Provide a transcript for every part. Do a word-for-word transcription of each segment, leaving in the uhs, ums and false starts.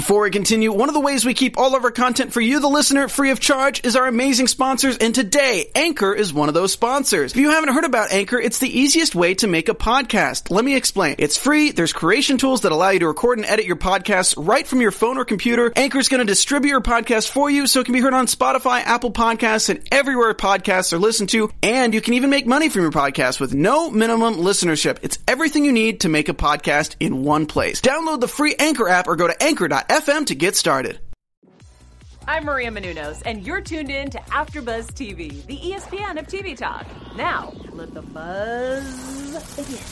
Before we continue, one of the ways we keep all of our content for you, the listener, free of charge is our amazing sponsors, and today, Anchor is one of those sponsors. If you haven't heard about Anchor, it's the easiest way to make a podcast. Let me explain. It's free, there's creation tools that allow you to record and edit your podcasts right from your phone or computer. Anchor is going to distribute your podcast for you so it can be heard on Spotify, Apple Podcasts, and everywhere podcasts are listened to, and you can even make money from your podcast with no minimum listenership. It's everything you need to make a podcast in one place. Download the free Anchor app or go to anchor dot f m to get started. I'm Maria Menounos, and you're tuned in to AfterBuzz T V, the E S P N of T V talk. Now, let the buzz begin.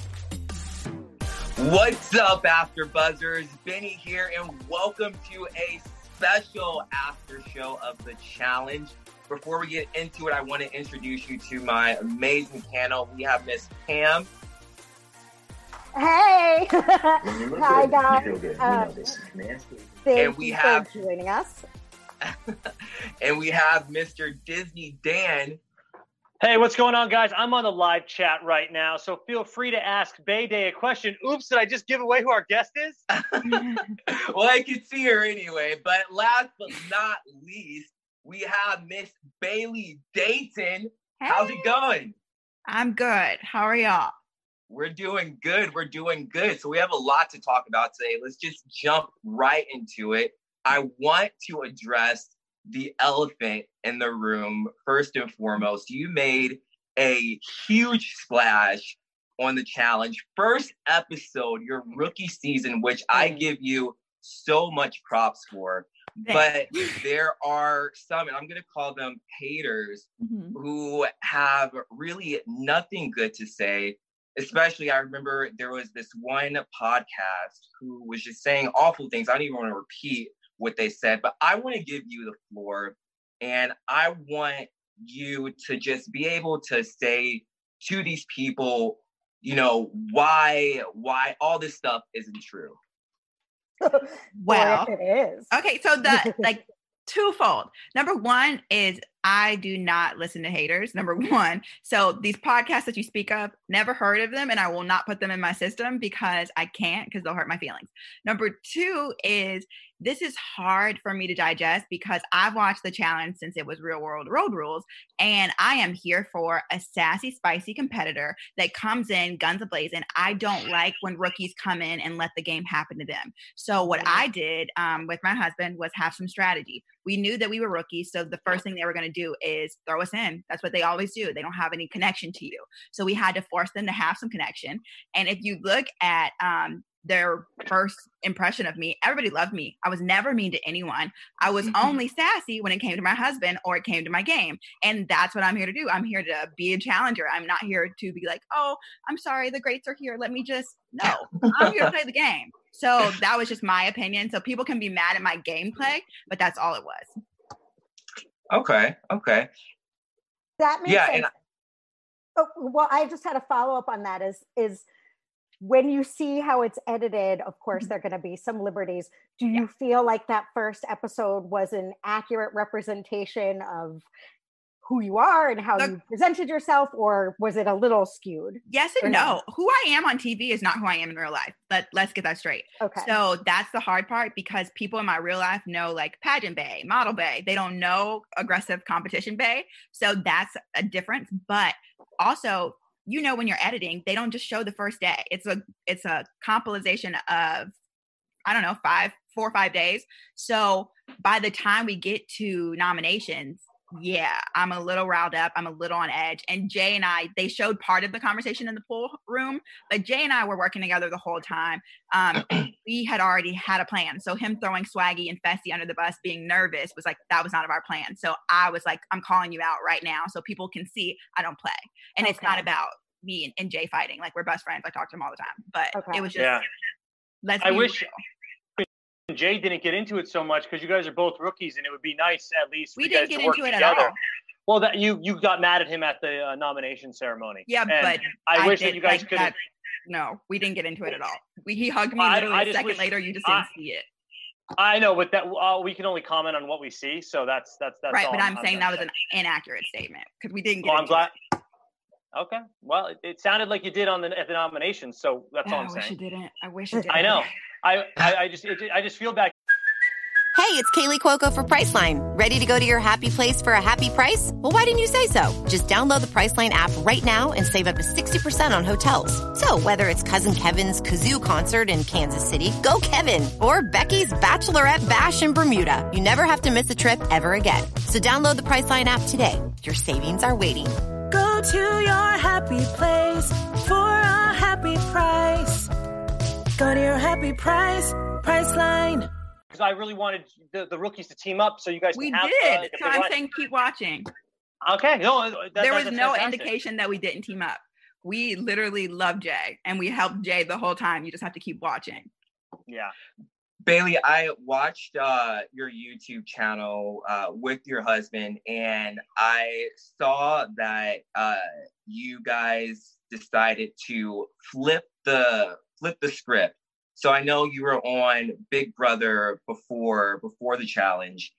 What's up, AfterBuzzers? Benny here, and welcome to a special after show of the challenge. Before we get into it, I want to introduce you to my amazing panel. We have Miss Pam. Hey! Hi, guys. You feel good. Uh, you know this is nasty. Thank and we you have, for joining us. And we have Mister Disney Dan. Hey, what's going on, guys? I'm on the live chat right now, so feel free to ask Bayday a question. Oops, did I just give away who our guest is? Well, I can see her anyway. But last but not least, we have Miss Bailey Dayton. Hey. How's it going? I'm good. How are y'all? We're doing good. We're doing good. So we have a lot to talk about today. Let's just jump right into it. I want to address the elephant in the room. First and foremost, you made a huge splash on the challenge. First episode, your rookie season, which I give you so much props for. But there are some, and I'm going to call them haters, mm-hmm. who have really nothing good to say. Especially, I remember there was this one podcast who was just saying awful things. I don't even want to repeat what they said, but I want to give you the floor, and I want you to just be able to say to these people, you know, why why all this stuff isn't true. Well, it is. Okay, so the like twofold. Number one is I do not listen to haters, number one. So these podcasts that you speak of, never heard of them, and I will not put them in my system because I can't, because they'll hurt my feelings. Number two is this is hard for me to digest because I've watched the challenge since it was Real World Road Rules, and I am here for a sassy, spicy competitor that comes in guns a-blazing. I don't like when rookies come in and let the game happen to them. So what I did um, with my husband was have some strategy. We knew that we were rookies, so the first thing they were going to do is throw us in. That's what they always do. They don't have any connection to you. So we had to force them to have some connection. And if you look at um, their first impression of me, everybody loved me. I was never mean to anyone. I was only sassy when it came to my husband or it came to my game. And that's what I'm here to do. I'm here to be a challenger. I'm not here to be like, oh, I'm sorry, the greats are here. Let me just, no, I'm here to play the game. So that was just my opinion. So people can be mad at my gameplay, but that's all it was. Okay. Okay. That makes yeah, sense. And I- oh, well, I just had a follow up on that. Is is when you see how it's edited, of course, there are going to be some liberties. Do you yeah. feel like that first episode was an accurate representation of who you are and how Look, you presented yourself, or was it a little skewed? Yes and no. no. Who I am on T V is not who I am in real life. Let, let's get that straight. Okay. So that's the hard part because people in my real life know like pageant bae, model bae. They don't know aggressive competition bae. So that's a difference. But also, you know, when you're editing, they don't just show the first day. It's a it's a compilation of, I don't know, five, four or five days. So by the time we get to nominations, yeah, I'm a little riled up. I'm a little on edge. And Jay and I, they showed part of the conversation in the pool room, but Jay and I were working together the whole time. Um, we had already had a plan. So him throwing Swaggy and Fessy under the bus, being nervous, was like, that was not of our plan. So I was like, I'm calling you out right now so people can see I don't play. And okay. It's not about me and, and Jay fighting. Like, we're best friends. I talk to him all the time. But okay. it was just, yeah. let's I be wish real. Jay didn't get into it so much because you guys are both rookies, and it would be nice at least for we you guys didn't get to work into it together. At all. Well, that you you got mad at him at the uh, nomination ceremony. Yeah, and but I, I wish did, that you guys like could. That, no, we didn't get into it at all. We, he hugged me I, literally I a second wish, later. You just didn't I, see it. I know, but that uh, we can only comment on what we see, so that's that's that's right. all But I'm, I'm saying that was saying. an inaccurate statement because we didn't get. Well, I'm into glad. It. Okay. Well, it, it sounded like you did on the at the nomination, so that's yeah, all I'm I saying. wish you didn't. I wish you didn't. I know. I, I, I just it, I just feel bad Hey, it's Kaylee Cuoco for Priceline. Ready to go to your happy place for a happy price? Well, why didn't you say so? Just download the Priceline app right now and save up to sixty percent on hotels. So whether it's Cousin Kevin's Kazoo Concert in Kansas City, go Kevin, or Becky's Bachelorette Bash in Bermuda, you never have to miss a trip ever again. So download the Priceline app today. Your savings are waiting. Go to your happy place for a happy price. Go to your happy price, Priceline. Because I really wanted the, the rookies to team up, so you guys. We can have, did. Uh, so I'm want. saying keep watching. Okay. No, that, there was that's no fantastic. indication that we didn't team up. We literally love Jay, and we helped Jay the whole time. You just have to keep watching. Yeah. Bailey, I watched uh, your YouTube channel uh, with your husband, and I saw that uh, you guys decided to flip the flip the script. So I know you were on Big Brother before before the challenge,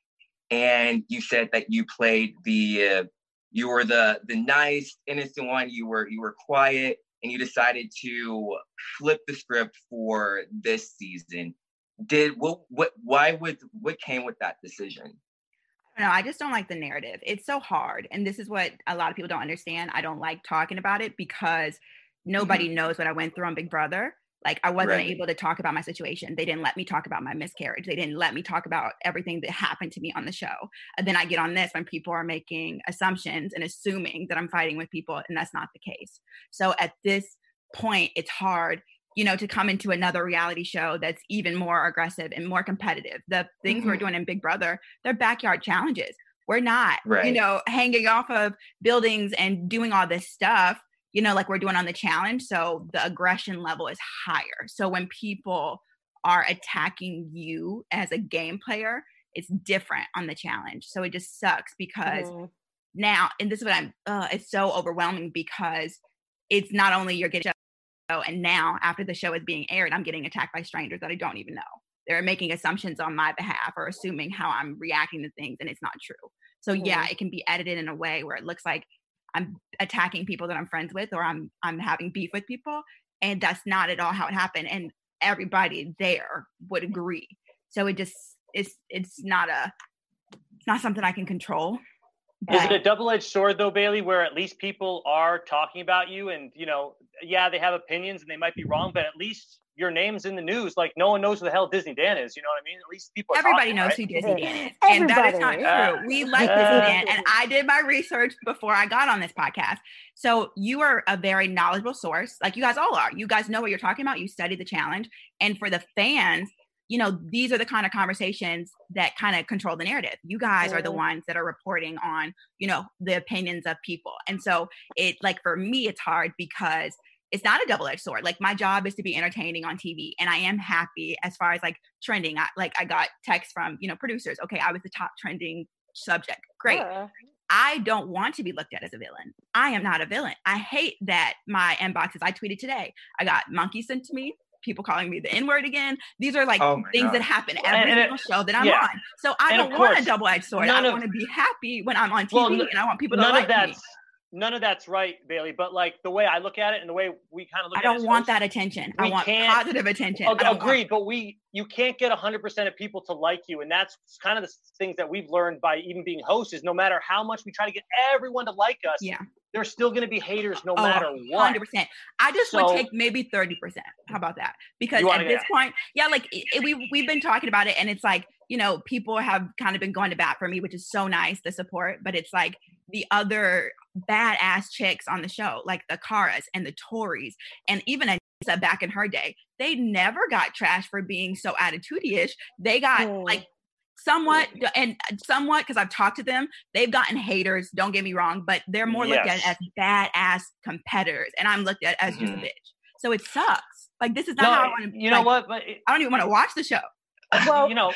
and you said that you played the uh, you were the the nice, innocent one. You were you were quiet, and you decided to flip the script for this season. Did what? What? Why would what came with that decision? No, I just don't like the narrative. It's so hard, and this is what a lot of people don't understand. I don't like talking about it because nobody mm-hmm. knows what I went through on Big Brother. Like I wasn't right. able to talk about my situation. They didn't let me talk about my miscarriage. They didn't let me talk about everything that happened to me on the show. And then I get on this when people are making assumptions and assuming that I'm fighting with people, and that's not the case. So at this point, it's hard, you know, to come into another reality show that's even more aggressive and more competitive. The things mm-hmm. we're doing in Big Brother, they're backyard challenges. We're not, right. you know, hanging off of buildings and doing all this stuff, you know, like we're doing on the challenge. So the aggression level is higher. So when people are attacking you as a game player, it's different on the challenge. So it just sucks because mm-hmm. now, and this is what I'm, uh, it's so overwhelming because it's not only you're getting show, and now after the show is being aired, I'm getting attacked by strangers that I don't even know. They're making assumptions on my behalf or assuming how I'm reacting to things, and it's not true. So mm-hmm. yeah, it can be edited in a way where it looks like I'm attacking people that I'm friends with, or I'm I'm having beef with people, and that's not at all how it happened. And everybody there would agree. So it just it's it's not a it's not something I can control. But is it a double-edged sword though, Bailey, where at least people are talking about you, and you know, yeah, they have opinions and they might be wrong, but at least your name's in the news. Like no one knows who the hell Disney Dan is. You know what I mean? At least people. Are Everybody talking, knows right? who Disney Dan is, and that is not true. Uh, we like uh, Disney Dan, and I did my research before I got on this podcast. So you are a very knowledgeable source, like you guys all are. You guys know what you're talking about. You studied the challenge, and for the fans, you know, these are the kind of conversations that kind of control the narrative. You guys yeah. are the ones that are reporting on, you know, the opinions of people, and so it like for me, it's hard because it's not a double-edged sword. Like my job is to be entertaining on T V, and I am happy as far as like trending. I, like I got texts from, you know, producers. Okay, I was the top trending subject. Great. Yeah. I don't want to be looked at as a villain. I am not a villain. I hate that my inboxes, I tweeted today, I got monkeys sent to me, people calling me the N-word again. These are like oh things God. that happen every single show that I'm yeah. on. So I and don't want course, a double-edged sword. I of, want to be happy when I'm on T V, well, and I want people to none like of that's, me. None of that's right, Bailey. But like the way I look at it and the way we kind of look I at it. I don't want hosts, that attention. I want positive attention. Ag- agreed. Want... But we, you can't get one hundred percent of people to like you. And that's kind of the things that we've learned by even being hosts is no matter how much we try to get everyone to like us, yeah. there's still going to be haters no oh, matter what. one hundred percent. I just so, would take maybe thirty percent. How about that? Because at this that. point, yeah, like it, we, we've been talking about it and it's like, you know, people have kind of been going to bat for me, which is so nice, the support, but it's like the other badass chicks on the show, like the Karas and the Tories, and even Anissa back in her day, they never got trashed for being so attitude-ish. They got oh. like somewhat, and somewhat, because I've talked to them, they've gotten haters, don't get me wrong, but they're more yes. looked at as badass competitors, and I'm looked at as mm-hmm. just a bitch. So it sucks. Like, this is not no, how I want to, you like, know what? But it, I don't even want to watch the show. Well, you know,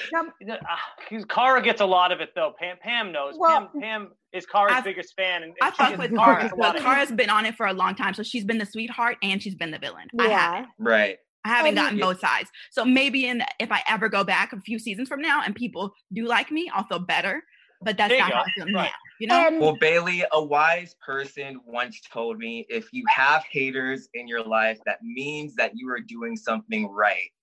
uh, Cara gets a lot of it though. Pam, Pam knows. Well, Pam, Pam is Cara's I've, biggest fan, and, and I fuck with Cara. Well, Cara's been on it for a long time, so she's been the sweetheart and she's been the villain. Yeah, I haven't. Right. I haven't gotten both sides. So maybe in if I ever go back a few seasons from now and people do like me, I'll feel better. But that's not go. how I feel right. now. You know. And, well, Bailey, a wise person once told me, if you have haters in your life, that means that you are doing something right.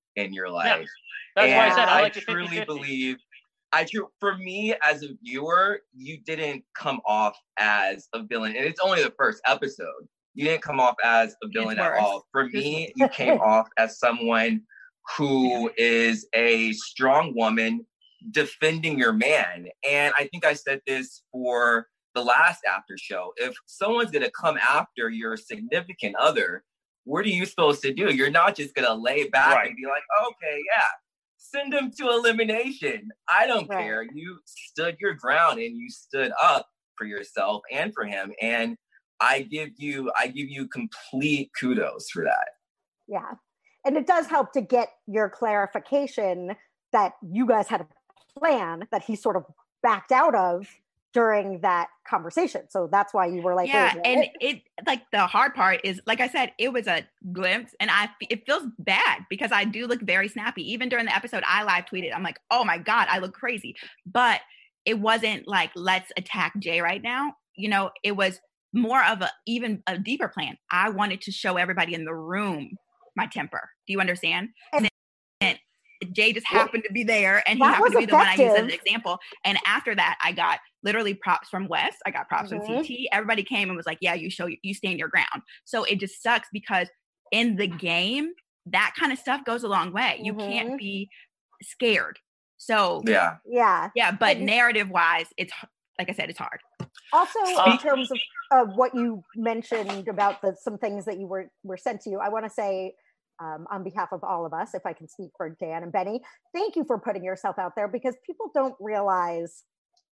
in your life. Yeah. That's and why I said I, I like truly fifty fifty. believe, I tru- for me as a viewer, you didn't come off as a villain, and it's only the first episode. You didn't come off as a villain at all. For me, you came off as someone who is a strong woman defending your man. And I think I said this for the last after show. If someone's going to come after your significant other, what are you supposed to do? You're not just going to lay back right. and be like, okay, yeah, send them to elimination. I don't right. care. You stood your ground and you stood up for yourself and for him. And I give you, I give you complete kudos for that. Yeah. And it does help to get your clarification that you guys had a plan that he sort of backed out of during that conversation. So that's why you were like, yeah. wait, and wait. it, like the hard part is, like I said, it was a glimpse and I, it feels bad because I do look very snappy. Even during the episode, I live tweeted, I'm like, oh my God, I look crazy. But it wasn't like, let's attack Jay right now. You know, it was more of a, even a deeper plan. I wanted to show everybody in the room my temper. Do you understand? And, and Jay just happened to be there and he that happened to be effective. the one I used as an example. And after that, I got literally props from Wes. I got props mm-hmm. from C T. Everybody came and was like, yeah, you show, you stand your ground. So it just sucks because in the game, that kind of stuff goes a long way. You mm-hmm. can't be scared. So yeah, yeah, yeah. But and narrative wise, it's, like I said, it's hard. Also, in terms of uh, what you mentioned about the some things that you were were sent to you, I want to say um, on behalf of all of us, if I can speak for Dan and Benny, thank you for putting yourself out there because people don't realize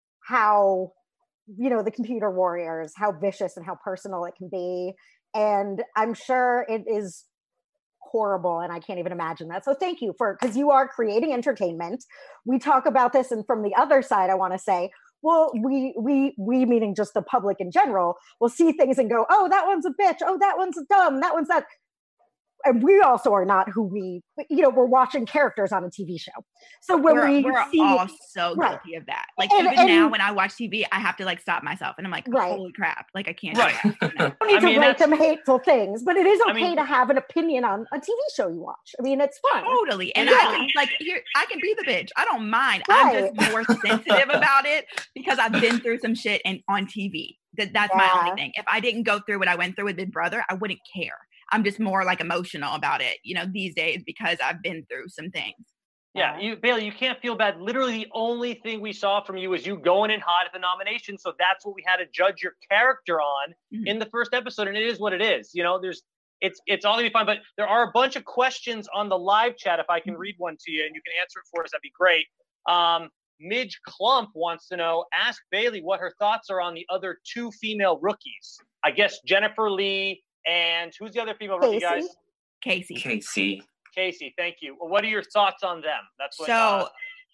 how, you know, the computer warriors, how vicious and how personal it can be. And I'm sure it is horrible and I can't even imagine that. So thank you for, because you are creating entertainment. We talk about this, and from the other side, I want to say, well, we, we, we meaning just the public in general, will see things and go, oh, that one's a bitch. Oh, that one's dumb. That one's that. And we also are not who we, you know, we're watching characters on a T V show. So when we're, we we're see, all so right. guilty of that. Like and, even and, now when I watch T V, I have to like stop myself and I'm like, right. holy crap. Like I can't right. do that. You know? You don't need I to mean, write them hateful things, but it is okay I mean, to have an opinion on a T V show you watch. I mean, it's fun. Totally. And yeah. I can like here, I can be the bitch. I don't mind. Right. I'm just more sensitive about it because I've been through some shit and on T V. That that's yeah. my only thing. If I didn't go through what I went through with Big Brother, I wouldn't care. I'm just more like emotional about it, you know, these days because I've been through some things. Yeah, you Bailey, you can't feel bad. Literally the only thing we saw from you was you going in hot at the nomination. So that's what we had to judge your character on mm-hmm. in the first episode. And it is what it is. You know, there's it's it's all gonna be fine. But there are a bunch of questions on the live chat. If I can read one to you and you can answer it for us, that'd be great. Um, Midge Klump wants to know, ask Bailey what her thoughts are on the other two female rookies. I guess Jennifer Lee and who's the other female rookie, guys? Casey. Casey. Casey, thank you. Well, what are your thoughts on them? That's what. So, uh,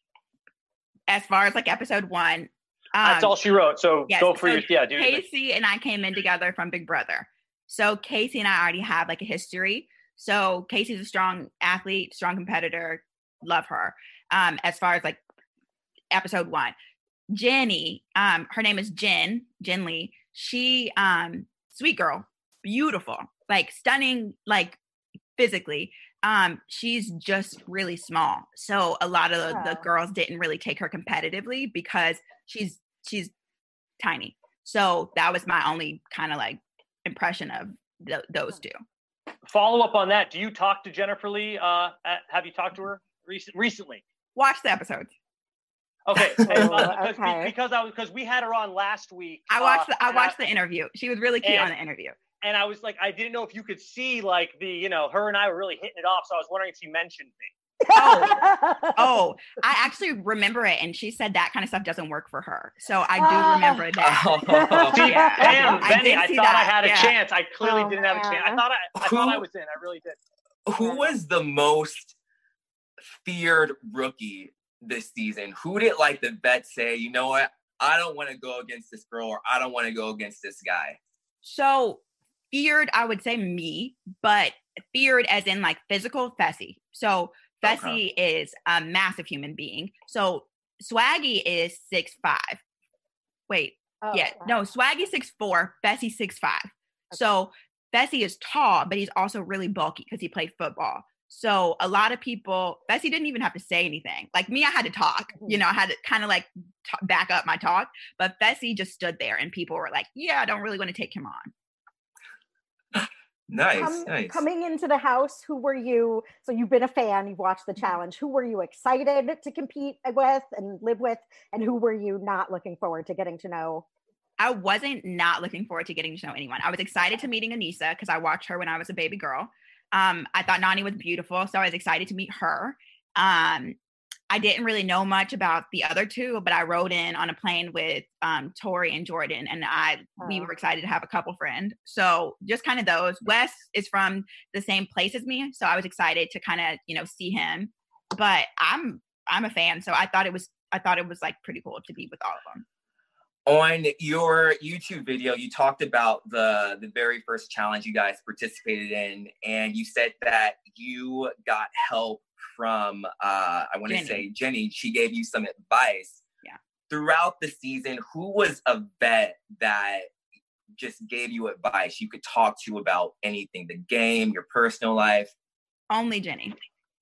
as far as like episode one, um, that's all she wrote. So yes, go for so your yeah. Do Casey and I came in together from Big Brother. So Casey and I already have like a history. So Casey's a strong athlete, strong competitor. Love her. Um, as far as like episode one, Jenny, um, her name is Jen, Jen Lee. She, um, sweet girl. Beautiful, like stunning, like physically. Um, she's just really small. So a lot of the, yeah. the girls didn't really take her competitively because she's she's tiny. So that was my only kind of like impression of th- those two. Follow up on that. Do you talk to Jennifer Lee? Uh, have you talked to her recent, recently? Watch the episodes. Okay, and, uh, because, okay. because I because we had her on last week. I watched uh, the, I watched I, the interview. She was really cute and, on the interview. And I was like, I didn't know if you could see like the, you know, her and I were really hitting it off. So I was wondering if she mentioned me. Oh, oh, I actually remember it. And she said that kind of stuff doesn't work for her. So I do remember that. Oh. See, Yeah, damn, I Benny, did I see thought that. I had a Yeah. chance. I clearly Oh, didn't have a chance. I man. thought I, I Who- thought I was in. I really did. Who was the most feared rookie this season? Who did like the vet say, you know what, I don't want to go against this girl, or I don't want to go against this guy? So feared, I would say me, but feared as in like physical, Fessy. So Fessy okay. is a massive human being. So Swaggy is six five. Wait, Oh, yeah, wow. no, Swaggy six four, Fessy six five. Okay. So Fessy is tall, but he's also really bulky because he played football. So a lot of people, Fessy didn't even have to say anything. Like me, I had to talk, you know, I had to kind of like t- back up my talk, but Fessy just stood there and people were like, yeah, I don't really want to take him on. Nice, Come, nice. Coming into the house, who were you? So you've been a fan, you've watched the challenge. Who were you excited to compete with and live with? And who were you not looking forward to getting to know? I wasn't not looking forward to getting to know anyone. I was excited to meeting Aneesa because I watched her when I was a baby girl. Um, I thought Nany was beautiful, so I was excited to meet her. Um, I didn't really know much about the other two, but I rode in on a plane with um, Tori and Jordan, and I oh. we were excited to have a couple friend. So just kind of those. Wes is from the same place as me, so I was excited to kind of you know see him. But I'm I'm a fan, so I thought it was I thought it was like pretty cool to be with all of them. On your YouTube video, you talked about the, the very first challenge you guys participated in, and you said that you got help from, uh, I want to say, Jenny. She gave you some advice. Yeah. Throughout the season, who was a vet that just gave you advice you could talk to about anything, the game, your personal life? Only Jenny.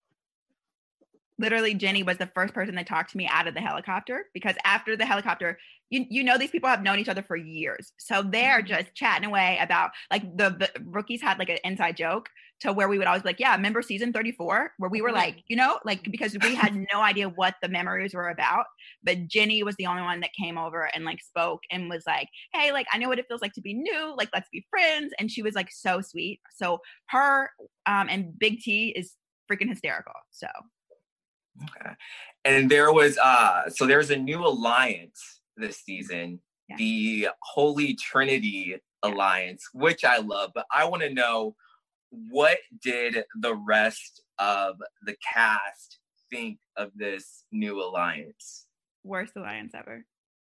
Literally, Jenny was the first person that talked to me out of the helicopter, because after the helicopter, you you know, these people have known each other for years. So they're just chatting away about, like, the, the rookies had like an inside joke to where we would always be like, yeah, remember season thirty-four, where we were like, you know, like, because we had no idea what the memories were about. But Jenny was the only one that came over and like spoke and was like, hey, like, I know what it feels like to be new. Like, let's be friends. And she was like so sweet. So her um, and Big T is freaking hysterical. So. Okay. And there was, uh, so there's a new alliance this season, yeah. the Holy Trinity Alliance, which I love, but I want to know, what did the rest of the cast think of this new alliance? Worst alliance ever.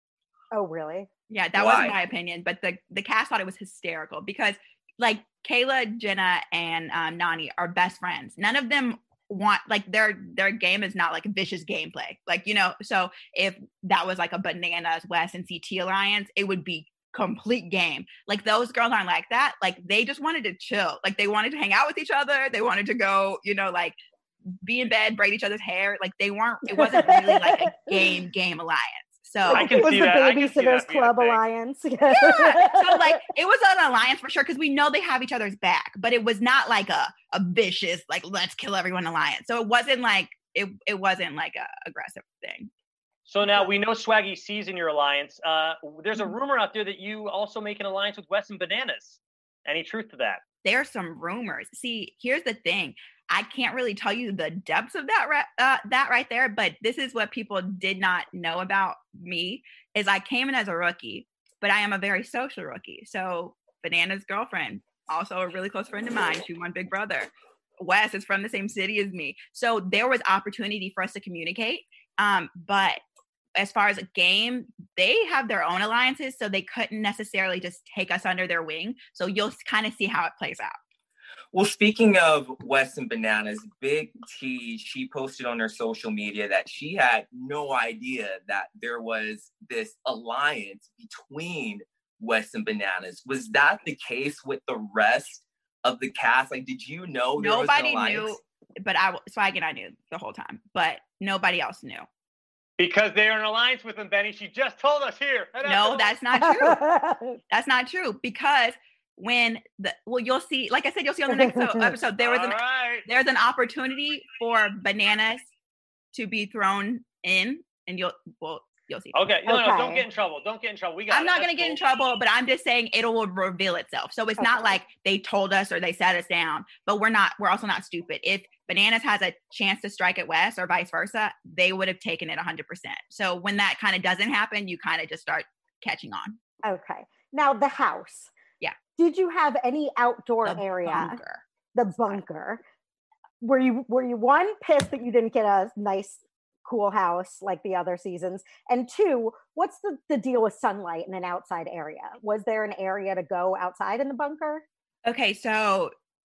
Oh, really? Yeah, that Why? wasn't my opinion, but the, the cast thought it was hysterical because, like, Kayla, Jenna, and um, Nany are best friends. None of them want, like, their their game is not like vicious gameplay, like, you know. So if that was like a Bananas, Wes, and C T alliance, it would be complete game. Like, those girls aren't like that. Like, they just wanted to chill. Like, they wanted to hang out with each other. They wanted to go, you know, like, be in bed, braid each other's hair. Like, they weren't. It wasn't really like a game game alliance. So I can it was see the that. Babysitters Club alliance. Yeah. So like, it was an alliance for sure, because we know they have each other's back, but it was not like a, a vicious, like, let's kill everyone alliance. So it wasn't like, it, it wasn't like a aggressive thing. So now we know Swaggy sees in your alliance. Uh, there's a rumor out there that you also make an alliance with Wes and Bananas. Any truth to that? There's some rumors. See, here's the thing. I can't really tell you the depths of that uh, that right there, but this is what people did not know about me, is I came in as a rookie, but I am a very social rookie. So Bananas' girlfriend, also a really close friend of mine, she won Big Brother. Wes is from the same city as me. So there was opportunity for us to communicate. Um, but as far as a game, they have their own alliances, so they couldn't necessarily just take us under their wing. So you'll kind of see how it plays out. Well, speaking of Wes and Bananas, Big T, she posted on her social media that she had no idea that there was this alliance between Wes and Bananas. Was that the case with the rest of the cast? Like, did you know there nobody was an alliance? knew, but I, Swag and I knew the whole time, but nobody else knew. Because they're in an alliance with him, Benny. She just told us here. No, that's not true. That's not true. Because when the, well, you'll see, like I said, you'll see on the next episode, there was an, right. there's an opportunity for Bananas to be thrown in, and you'll, well, you'll see. Okay. No, okay. no, don't get in trouble. Don't get in trouble. We got I'm it. not That's going to get cool. in trouble, but I'm just saying it will reveal itself. So it's okay. not like they told us or they sat us down, but we're not, we're also not stupid. If Bananas has a chance to strike at Wes or vice versa, they would have taken it one hundred percent. So when that kind of doesn't happen, you kind of just start catching on. Okay. Now the house. Yeah. Did you have any outdoor The area? bunker. The bunker. Were you were you one, pissed that you didn't get a nice cool house like the other seasons? And two, what's the, the deal with sunlight in an outside area? Was there an area to go outside in the bunker? Okay, so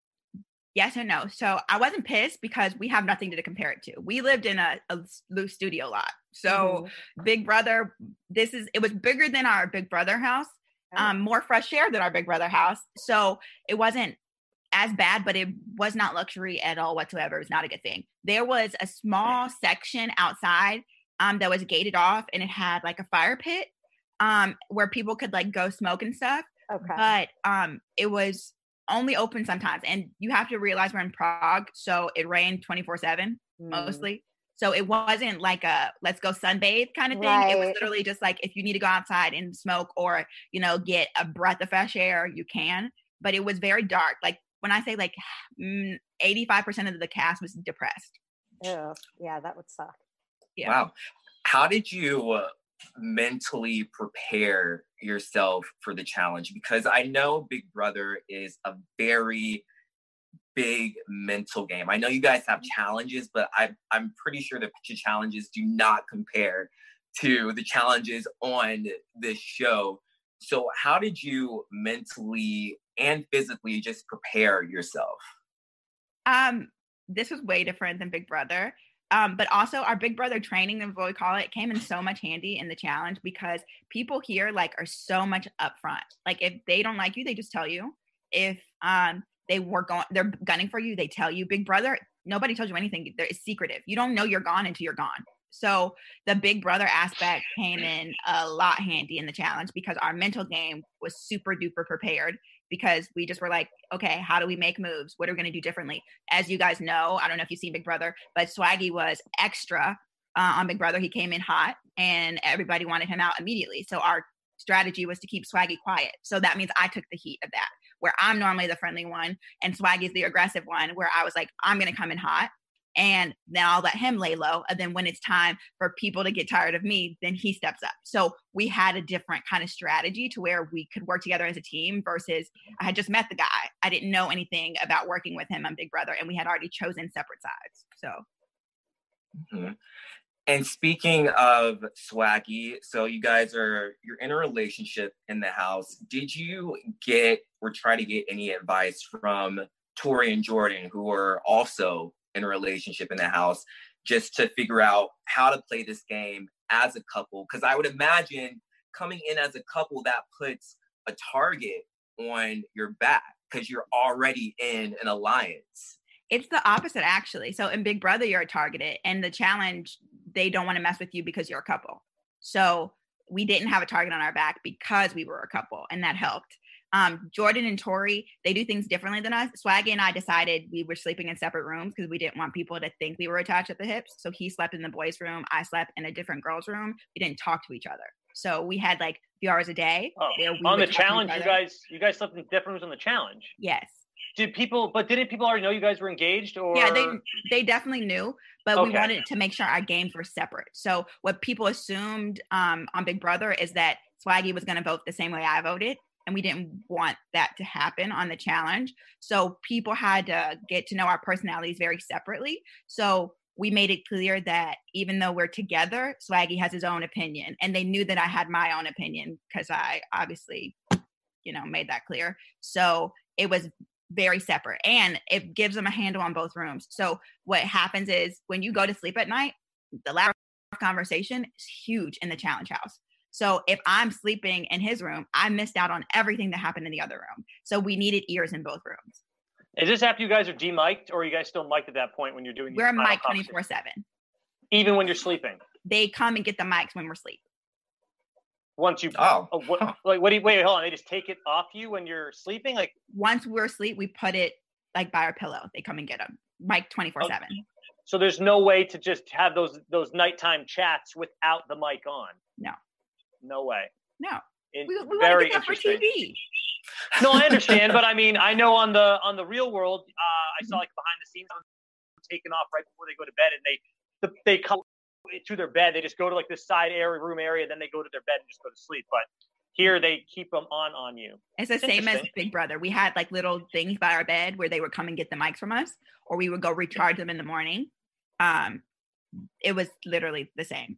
yes and no. So I wasn't pissed because we have nothing to compare it to. We lived in a, a loose studio lot. So mm-hmm. Big Brother, this is, it was bigger than our Big Brother house, oh. um, more fresh air than our Big Brother house. So it wasn't as bad, but it was not luxury at all whatsoever. It was not a good thing. There was a small section outside um, that was gated off, and it had like a fire pit um, where people could like go smoke and stuff. Okay. But um, it was only open sometimes. And you have to realize we're in Prague, so it rained twenty-four seven mm. mostly. So it wasn't like a let's go sunbathe kind of thing. Right. It was literally just like if you need to go outside and smoke or, you know, get a breath of fresh air, you can. But it was very dark. Like when I say like eighty-five percent of the cast was depressed. Oh, yeah, that would suck. Yeah. Wow. How did you uh, mentally prepare yourself for the challenge? Because I know Big Brother is a very big mental game. I know you guys have challenges, but I, I'm pretty sure the challenges do not compare to the challenges on this show. So how did you mentally and physically just prepare yourself? Um, this was way different than Big Brother. Um, but also our Big Brother training, as what we call it, came in so much handy in the challenge because people here like are so much upfront. Like if they don't like you, they just tell you. If um they were going, they're gunning for you, they tell you. Big Brother, nobody tells you anything. It's secretive. You don't know you're gone until you're gone. So the Big Brother aspect came in a lot handy in the challenge because our mental game was super duper prepared because we just were like, okay, how do we make moves? What are we going to do differently? As you guys know, I don't know if you've seen Big Brother, but Swaggy was extra uh, on Big Brother. He came in hot and everybody wanted him out immediately. So our strategy was to keep Swaggy quiet. So that means I took the heat of that, where I'm normally the friendly one and Swaggy's the aggressive one, where I was like, I'm going to come in hot. And then I'll let him lay low. And then when it's time for people to get tired of me, then he steps up. So we had a different kind of strategy to where we could work together as a team versus I had just met the guy. I didn't know anything about working with him on Big Brother. And we had already chosen separate sides. So. Mm-hmm. And speaking of Swaggy, so you guys are, you're in a relationship in the house. Did you get or try to get any advice from Tori and Jordan, who are also in a relationship in the house, just to figure out how to play this game as a couple? Because I would imagine coming in as a couple, that puts a target on your back because you're already in an alliance. It's the opposite, actually. So in Big Brother, you're targeted, and the challenge, they don't want to mess with you because you're a couple. So we didn't have a target on our back because we were a couple, and that helped. Um, Jordan and Tori, they do things differently than us. Swaggy and I decided we were sleeping in separate rooms because we didn't want people to think we were attached at the hips. So he slept in the boys' room. I slept in a different girl's room. We didn't talk to each other. So we had like a few hours a day. Oh, on the challenge, you guys, you guys slept in different rooms on the challenge. Yes. Did people, but didn't people already know you guys were engaged? Or yeah, they they definitely knew, but okay. we wanted to make sure our games were separate. So what people assumed um, on Big Brother is that Swaggy was going to vote the same way I voted. And we didn't want that to happen on the challenge. So people had to get to know our personalities very separately. So we made it clear that even though we're together, Swaggy has his own opinion. And they knew that I had my own opinion because I obviously, you know, made that clear. So it was very separate. And it gives them a handle on both rooms. So what happens is when you go to sleep at night, the loud conversation is huge in the challenge house. So if I'm sleeping in his room, I missed out on everything that happened in the other room. So we needed ears in both rooms. Is this after you guys are de-mic'd, or are you guys still mic'd at that point when you're doing? We're mic'd twenty-four seven. Even when you're sleeping? They come and get the mics when we're asleep. Once you oh, oh what, like what do you wait? Hold on, they just take it off you when you're sleeping. Like once we're asleep, we put it like by our pillow. They come and get them, mic twenty-four seven. Okay. So there's no way to just have those those nighttime chats without the mic on. No. No way. No. It's we we very want to get that for T V. No, I understand, but I mean, I know on the on the real world, uh, I saw like behind the scenes taken off right before they go to bed, and they they come to their bed. They just go to like this side area, room area, then they go to their bed and just go to sleep. But here they keep them on on you. It's the same as Big Brother. We had like little things by our bed where they would come and get the mics from us, or we would go recharge them in the morning. Um, it was literally the same.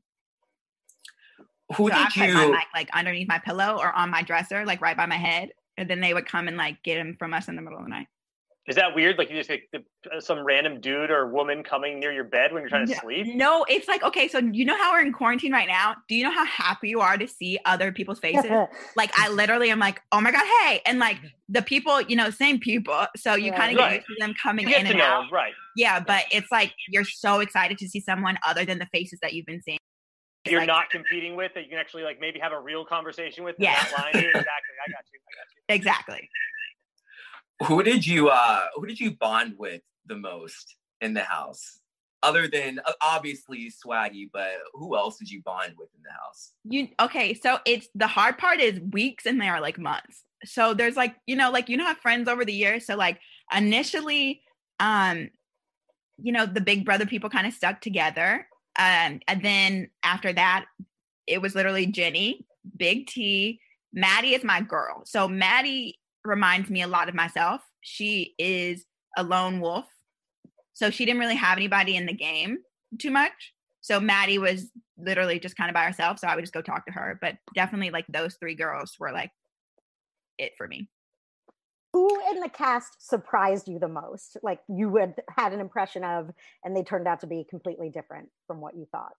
Who so did I put you my mic like underneath my pillow or on my dresser, like right by my head, and then they would come and like get them from us in the middle of the night. Is that weird? Like you just like the, some random dude or woman coming near your bed when you're trying to no, sleep? No, it's like, okay, so you know how we're in quarantine right now? Do you know how happy you are to see other people's faces? Like I literally am like, oh my God, hey. And like the people, you know, same people. So you Yeah. kind of Right. get used to them coming You get in to and know out. them, right? Yeah, but it's like you're so excited to see someone other than the faces that you've been seeing. It's You're like, not competing with that you can actually like maybe have a real conversation with. Yeah. And not lying to you. Exactly. I got you. I got you. Exactly. Who did you uh who did you bond with the most in the house? Other than uh, obviously Swaggy, but who else did you bond with in the house? You okay, so it's the hard part is weeks and they are like months. So there's like, you know, like you know have friends over the years. So like initially, um, you know, the Big Brother people kind of stuck together. Um, and then after that, it was literally Jenny, Big T, Maddie is my girl. So Maddie reminds me a lot of myself. She is a lone wolf. So she didn't really have anybody in the game too much. So Maddie was literally just kind of by herself. So I would just go talk to her. But definitely like those three girls were like it for me. Who in the cast surprised you the most? Like you would had an impression of, and they turned out to be completely different from what you thought?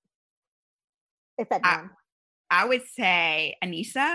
If that I, I would say Aneesa.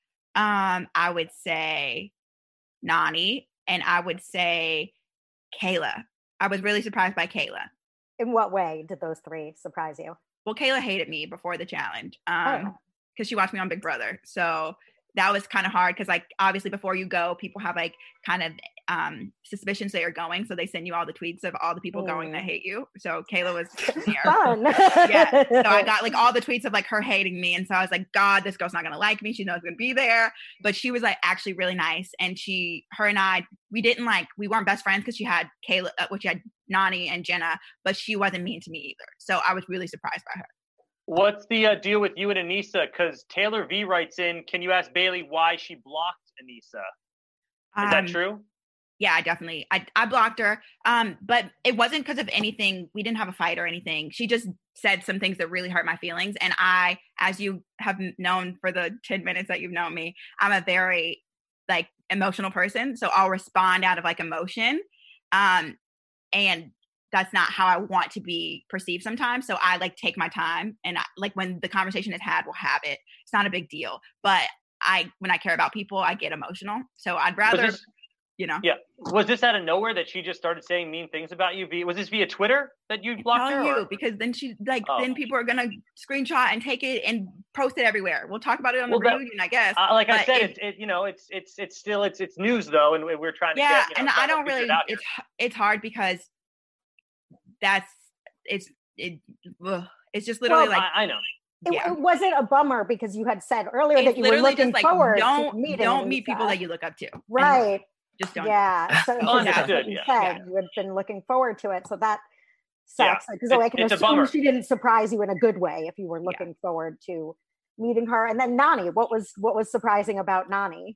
Um, I would say Nani, and I would say Kayla. I was really surprised by Kayla. In what way did those three surprise you? Well, Kayla hated me before the challenge um, Oh. because she watched me on Big Brother. So that was kind of hard because, like, obviously before you go, people have like kind of um, suspicions that you're going. So they send you all the tweets of all the people going that Mm. hate you. So Kayla was there. Fun. Yeah. So I got like all the tweets of like her hating me. And so I was like, God, this girl's not going to like me. She knows I'm going to be there. But she was like actually really nice. And she, her and I, we didn't like, we weren't best friends because she had Kayla, uh, which had Nani and Jenna, but she wasn't mean to me either. So I was really surprised by her. What's the uh, deal with you and Aneesa? Because Taylor V writes in, can you ask Bailey why she blocked Aneesa? Is Um, that true? Yeah, I definitely. I, I blocked her. Um, but it wasn't because of anything. We didn't have a fight or anything. She just said some things that really hurt my feelings. And I, as you have known for the ten minutes that you've known me, I'm a very like emotional person. So I'll respond out of like emotion. Um, and that's not how I want to be perceived sometimes. So I like take my time and I, like when the conversation is had, we'll have it. It's not a big deal. But I, when I care about people, I get emotional. So I'd rather, Was this, you know. yeah. Was this out of nowhere that she just started saying mean things about you? Via, was this via Twitter that you blocked Tell her? you or- because then she like Oh. then people are gonna screenshot and take it and post it everywhere. We'll talk about it on Well, the that- reunion, I guess. Uh, like I but said, it- it, it, you know, it's it's it's still it's it's news though, and we're trying to yeah, get, you know, and I trying to don't figure really. it out here. It's it's hard because that's it's it. Ugh, it's just literally Well, like I, I know. It, yeah. it wasn't a bummer because you had said earlier It's that you were literally looking just like forward to don't meeting don't meet Aneesa. people that you look up to. And Right. Just don't. Yeah. So Understood, that's what you yeah. said. Yeah. You had been looking forward to it. So that Yeah. sucks. Because It's- I can it's a assume bummer. she didn't surprise you in a good way if you were looking forward to meeting her. And then Nani, what was what was surprising about Nani?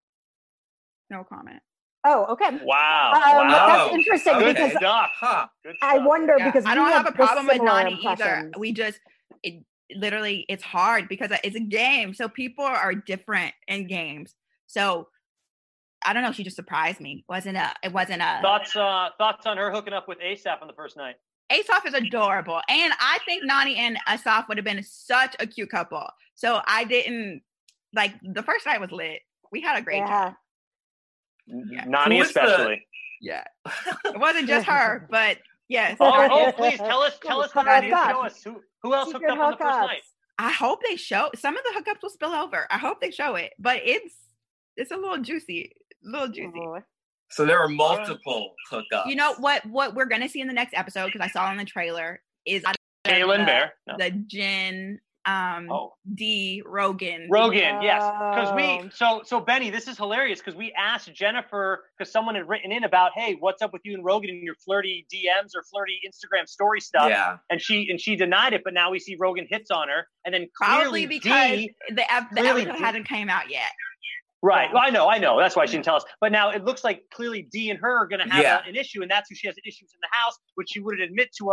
No comment. Oh, okay. Wow. Um, wow. That's interesting Okay. Good because stuff. Huh. Good I stuff. wonder Yeah, because I we don't have had a the problem with similar Nani either. impressions. We just it literally it's hard because it's a game, so people are different in games. So I don't know. She just surprised me. wasn't a It wasn't a. Thoughts uh thoughts on her hooking up with ASAP on the first night? Asaf is adorable, and I think Nani and Asaf would have been such a cute couple. So I didn't like the first night was lit. We had a great time. Yeah. Yeah. Nani Who was the- especially. Yeah, it wasn't just her, but yes. Oh, I, oh, please tell us tell us Secret how you hookups. show us who who else hooked Secret up on the first hookups. night. I hope they show some of the hookups will spill over. I hope they show it, but it's it's a little juicy, a little juicy. Oh. So there were multiple hookups. You know what? What we're gonna see in the next episode because I saw in the trailer is Kaylin the, Bear. No. the Jen, um, Oh. D Rogan. Rogan, yes. Because Oh. we so so Benny, this is hilarious because we asked Jennifer because someone had written in about, hey, what's up with you and Rogan and your flirty D Ms or flirty Instagram story stuff? Yeah. And she and she denied it, but now we see Rogan hits on her, and then Probably clearly because D, the, ep- the clearly episode D- hasn't came out yet. right. Yeah. Well, I know, I know. That's why she didn't tell us. But now it looks like clearly D and her are going to have Yeah. a, an issue, and that's who she has issues in the house, which she wouldn't admit to us.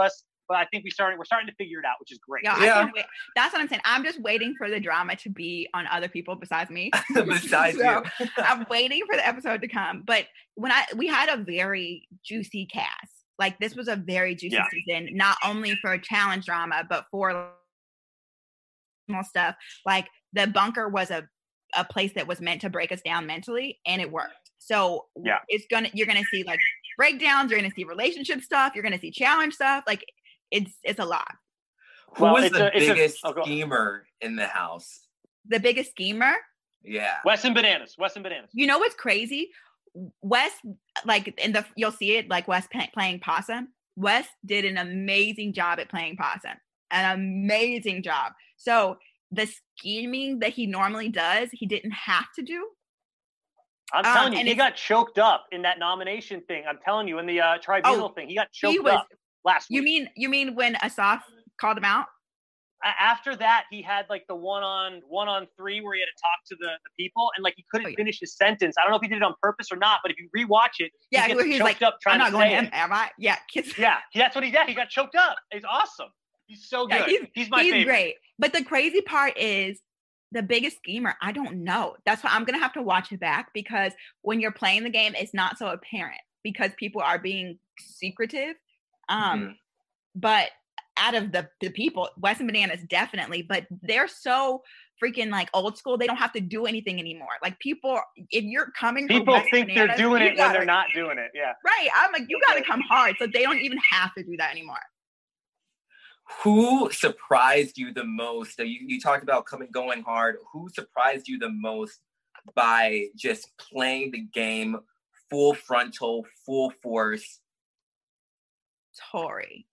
but I think we started we're starting to figure it out, which is great. Yeah, Yeah. I can't wait. That's what I'm saying. I'm just waiting for the drama to be on other people besides me. Besides So, you. I'm waiting for the episode to come. But when I we had a very juicy cast. Like this was a very juicy Yeah. season, not only for challenge drama, but for small stuff. Like the bunker was a, a place that was meant to break us down mentally, and it worked. So Yeah. it's gonna you're gonna see like breakdowns, you're gonna see relationship stuff, you're gonna see challenge stuff. Like it's it's a lot. Who Well, was it's the a- it's a- biggest oh, go on. schemer in the house? The biggest schemer. Yeah. Wes and Bananas. Wes and Bananas. You know what's crazy? Wes, like in the you'll see it like Wes pay, playing possum. Wes did an amazing job at playing possum, an amazing job. So the scheming that he normally does, he didn't have to do. I'm Um, telling you, and he it's- got choked up in that nomination thing. I'm telling you, in the uh, tribunal Oh, thing, he got He choked was. up last week. You mean you mean when Asaf called him out? A- after that, he had like the one on one on three where he had to talk to the, the people, and like he couldn't Oh, yeah. finish his sentence. I don't know if he did it on purpose or not, but if you rewatch it, Yeah, he where gets he's choked like, up trying I'm not to going say to him, it. am I? Yeah, kids. Yeah, that's what he did. He got choked up. He's awesome. He's so good. Yeah, he's, he's my he's favorite. great. But the crazy part is the biggest schemer. I don't know. That's why I'm gonna have to watch it back, because when you're playing the game, it's not so apparent because people are being secretive. Um, Mhm. but out of the the people, Wes and Bananas definitely, but they're so freaking like old school. They don't have to do anything anymore. Like people, if you're coming, from People Wes and think they're Bananas, doing you it when gotta- they're not doing it. Yeah. Right. I'm like, you got to come hard. So they don't even have to do that anymore. Who surprised you the most? So you, you talked about coming going hard. Who surprised you the most by just playing the game full frontal, full force? Tori.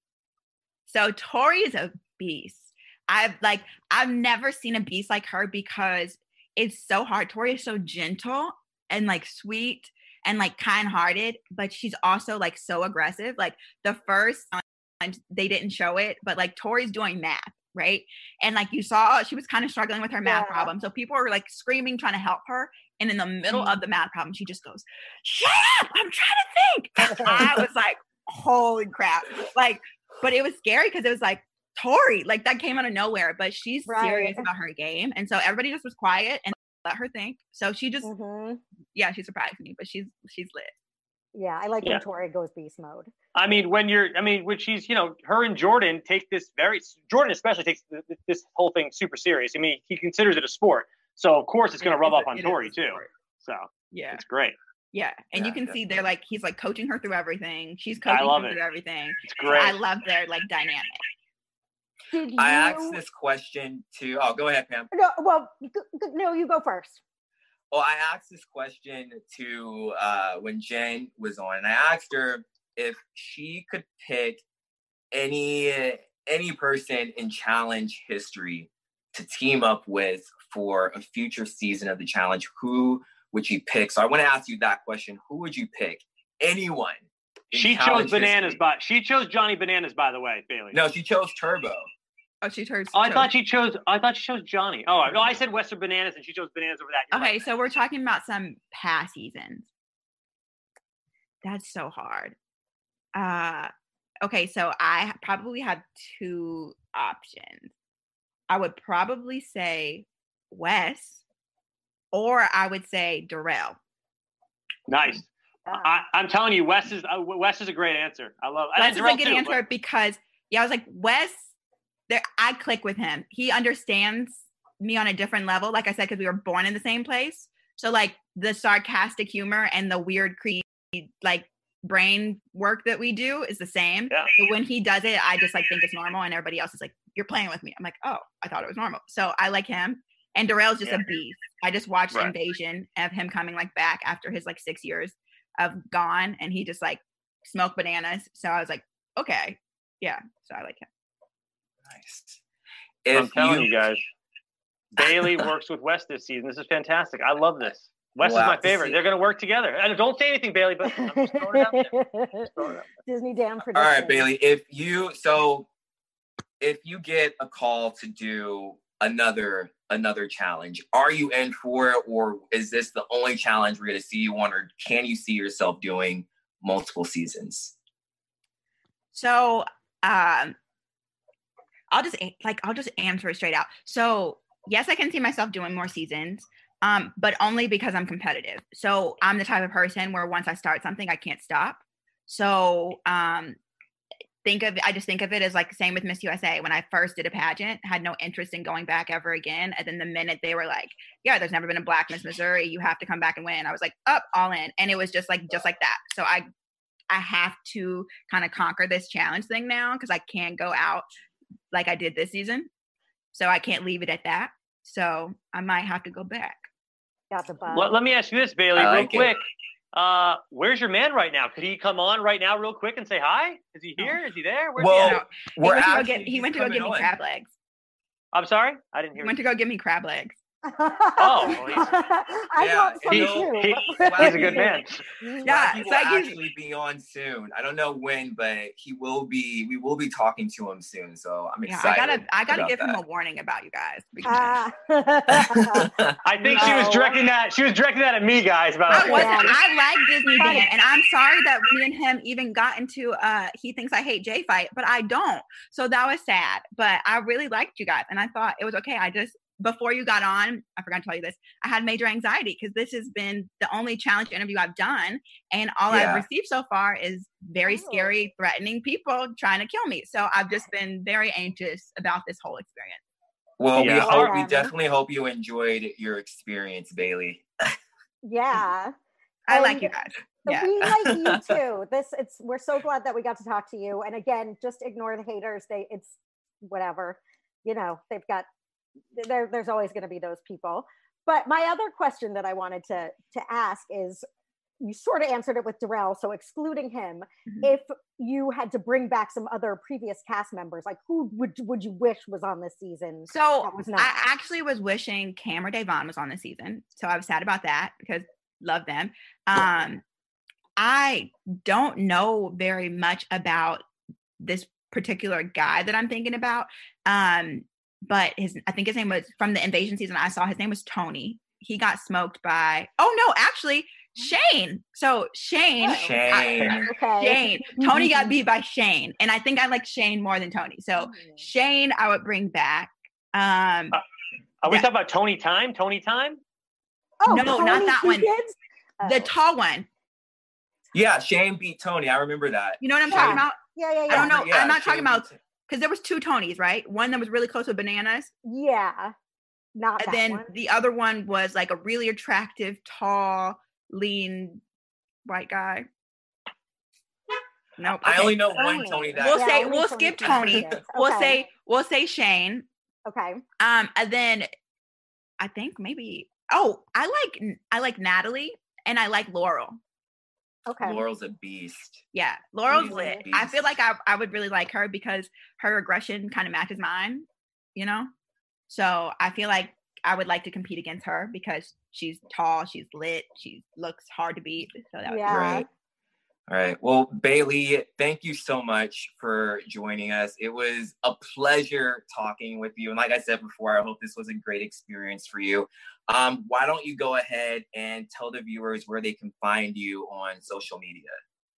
So Tori is a beast. I've like I've never seen a beast like her because it's so hard. Tori is so gentle and like sweet and like kind-hearted, but she's also like so aggressive. Like the first time they didn't show it, but like Tori's doing math, right? And like you saw, she was kind of struggling with her math Yeah. problem. So people were like screaming, trying to help her. And in the middle Mhm. of the math problem, she just goes, "Shut up! I'm trying to think." And I was like, "Holy crap!" Like, but it was scary because it was like Tori, like that came out of nowhere. But she's Right. serious about her game, and so everybody just was quiet and let her think. So she just, hmm yeah, she surprised me, but she's she's lit. Yeah, I like Yeah. when Tori goes beast mode. I mean, when you're, I mean, when she's, you know, her and Jordan take this very, Jordan especially takes th- th- this whole thing super serious. I mean, he considers it a sport. So, of course, it's going to rub It's off a- on it is a Tori, too. sport. So, Yeah, it's great. yeah, and you Yeah, can see they're like he's like coaching her through everything. She's I coaching love her it. through everything. It's So great. I love their like dynamic. Did you? I asked this question to, oh, go ahead, Pam. No, well, g- g- no, you go first. Well, I asked this question to uh, when Jen was on, and I asked her if she could pick any any person in challenge history to team up with for a future season of the challenge. Who would you pick? So I want to ask you that question. Who would you pick? Anyone. in She chose challenge bananas, history. but she chose Johnny Bananas, by the way, Bailey. No, she chose Turbo. Oh, she turns. Oh, I thought she chose, I thought she chose Johnny. Oh, no, I said Western Bananas, and she chose Bananas over that. You're Okay, right. so we're talking about some past seasons. That's so hard. Uh okay, so I probably have two options. I would probably say Wes, or I would say Darrell. Nice. Ah. I, I'm telling you, Wes is uh, Wes is a great answer. I love. and Wes is Darrell a good too, answer but- because yeah, I was like, Wes, there I click with him. He understands me on a different level, like I said, because we were born in the same place. So like the sarcastic humor and the weird creepy like brain work that we do is the same. Yeah. But when he does it, I just like think it's normal, and everybody else is like, "You're playing with me." I'm like, "Oh, I thought it was normal." So I like him. And Darrell's just Yeah. a beast. I just watched Right. Invasion of him coming like back after his like six years of gone, and he just like smoked bananas. So I was like, okay, yeah. So I like him. Nice. I'm If telling you, you guys, Bailey works with Wes this season. This is fantastic. I love this. Wes We'll is my have to favorite. see. They're going to work together. And don't say anything, Bailey, but I'm just throwing it out there. Just throwing it out there. Disney Dan all prediction. right, Bailey, if you, so if you get a call to do another another challenge, are you in for it, or is this the only challenge we're going to see you on, or can you see yourself doing multiple seasons? So um, I'll just like I'll just answer it straight out. So yes, I can see myself doing more seasons, um, but only because I'm competitive. So I'm the type of person where once I start something, I can't stop. So um, think of I just think of it as like the same with Miss U S A. When I first did a pageant, had no interest in going back ever again. And then the minute they were like, yeah, there's never been a Black Miss Missouri, you have to come back and win, I was like, up, all in. And it was just like just like that. So I I have to kind of conquer this challenge thing now because I can't go out like I did this season. So I can't leave it at that. So I might have to go back. Got the bug. Let, let me ask you this, Bailey, I real like quick. Uh, where's your man right now? Could he come on right now real quick and say hi? Is he here? Is he there? Where's Well, he at? He we're went to go actually get, he went to go coming give me on. crab legs. I'm sorry? I didn't He hear went you. to go give me crab legs. Oh, well, he's- I Yeah, want some he- too. he- Swaggy- he's a good man. Yeah, Swaggy it's will like he's- actually be on soon. I don't know when, but he will be. We will be talking to him soon. So I'm Yeah, excited. I gotta I gotta about give him a that. warning about you guys. Because Ah. I think she was No. directing that. She was directing that at me, guys. About I wasn't. Yeah. I like Disney Funny. Dan, and I'm sorry that me and him even got into uh he thinks I hate Jay fight, but I don't. So that was sad. But I really liked you guys, and I thought it was okay. I just before you got on, I forgot to tell you this. I had major anxiety because this has been the only challenge interview I've done, and all Yeah. I've received so far is very Oh. scary, threatening people trying to kill me. So I've just been very anxious about this whole experience. Well, we Yeah. hope we Um, definitely hope you enjoyed your experience, Bailey. Yeah. I like And you guys. Yeah. We like you too. This it's we're so glad that we got to talk to you. And again, just ignore the haters. They it's whatever. You know, they've got there there's always going to be those people. But my other question that I wanted to to ask is you sort of answered it with Darrell, so excluding him, Mhm. if you had to bring back some other previous cast members, like who would would you wish was on this season? So that was not? I actually was wishing Cam or Davon was on the season. So I was sad about that because love them. Um, I don't know very much about this particular guy that I'm thinking about. Um, but his I think his name was from the Invasion season. I saw his name was Tony. He got smoked by oh no, actually Shane. So Shane, Shane. I- Okay. Shane. Tony got beat by Shane, and I think I like Shane more than Tony. So Shane, I would bring back. Um, Are we Yeah. talking about Tony Time? Tony Time? Oh, No, not Tony that Two one. Kids? the Oh. tall one. Yeah, Shane beat Tony. I remember that. You know what I'm Yeah. talking about? Yeah, yeah, yeah. I don't know. Yeah, I'm not Shane talking about beat- because there was two Tonys, right? One that was really close with Bananas, Yeah. Not and that then one. the other one was like a really attractive, tall, lean white guy. Nope. I okay. only know one Tony. Tony that. We'll Yeah, say only we'll Tony skip Two Tony. Kids. We'll Okay. say we'll say Shane. Okay. Um, and then I think maybe oh, I like I like Natalie and I like Laurel. Okay. Laurel's a beast. Yeah, Laurel's She's a lit. I feel beast. like I I would really like her because her aggression kind of matches mine, you know? So I feel like I would like to compete against her because she's tall, she's lit, she looks hard to beat. So that would Yeah. Right. All right. Well, Bailey, thank you so much for joining us. It was a pleasure talking with you. And like I said before, I hope this was a great experience for you. Um, why don't you go ahead and tell the viewers where they can find you on social media?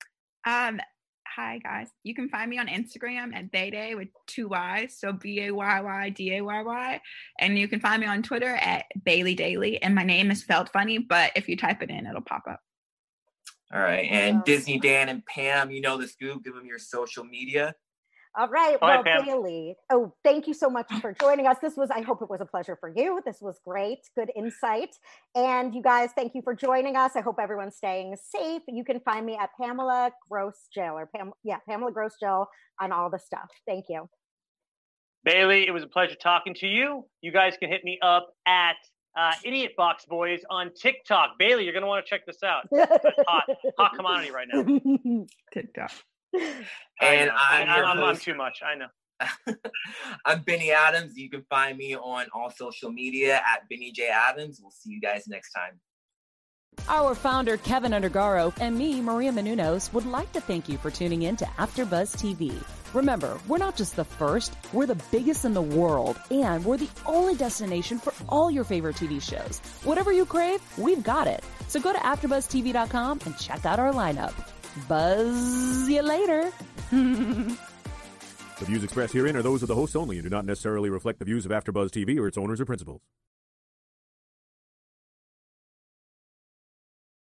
Um, hi guys. You can find me on Instagram at Bayday with two Y's, so B A Y Y D A Y Y, and you can find me on Twitter at Bailey Daily. And my name is spelled funny, but if you type it in, it'll pop up. All right. And Awesome. Disney Dan and Pam, you know the scoop. Give them your social media. All right. All right, Well, Pam. Bailey. Oh, thank you so much for joining us. This was, I hope it was a pleasure for you. This was great. Good insight. And you guys, thank you for joining us. I hope everyone's staying safe. You can find me at Pamela Gross Jill or Pam, yeah, Pamela Gross Jill on all the stuff. Thank you. Bailey, it was a pleasure talking to you. You guys can hit me up at uh, Idiot Box Boys on TikTok. Bailey, you're going to want to check this out. Hot, hot commodity right now. TikTok. And I know. I'm your I'm, I'm host. too much. I know. I'm Benny Adams. You can find me on all social media at Benny J Adams. We'll see you guys next time. Our founder, Kevin Undergaro, and me, Maria Menounos, would like to thank you for tuning in to AfterBuzz T V. Remember, we're not just the first, we're the biggest in the world, and we're the only destination for all your favorite T V shows. Whatever you crave, we've got it. So go to after buzz T V dot com and check out our lineup. Buzz you later. The views expressed herein are those of the hosts only and do not necessarily reflect the views of AfterBuzz T V or its owners or principals.